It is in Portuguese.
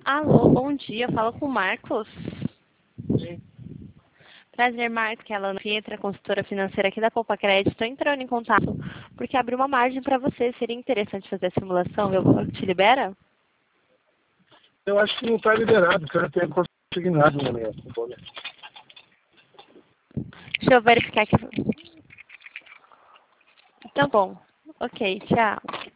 Alô, bom dia. Fala com o Marcos. Sim. Prazer, Marcos, que é a Lana Pietra, consultora financeira aqui da Poupa Crédito. Estou entrando em contato porque abriu uma margem para você. Seria interessante fazer a simulação. Eu te libera? Eu acho que não está liberado, porque eu não tenho consignado no momento. Deixa eu verificar aqui. Então, bom. Ok, tchau.